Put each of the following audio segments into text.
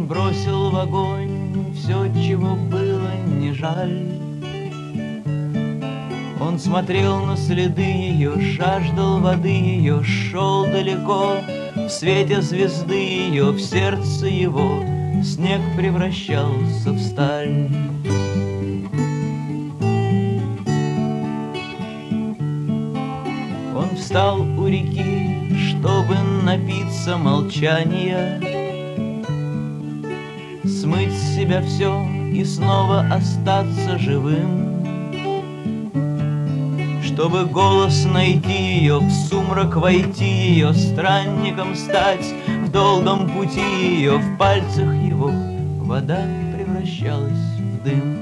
Он бросил в огонь все, чего было не жаль. Он смотрел на следы ее, жаждал воды ее, шел далеко. В свете звезды ее, в сердце его снег превращался в сталь. Он встал у реки, чтобы напиться молчания, смыть с себя все и снова остаться живым. Чтобы голос найти ее, в сумрак войти ее, странником стать, в долгом пути ее, в пальцах его вода превращалась в дым.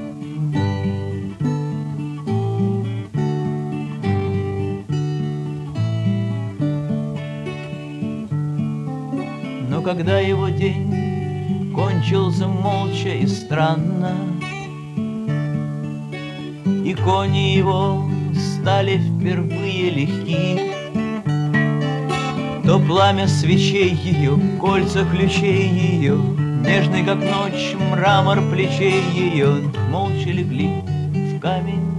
Но когда его день кончился молча и странно, и кони его стали впервые легки, то пламя свечей ее, кольца ключей ее, нежный как ночь мрамор плечей ее, молча легли в камень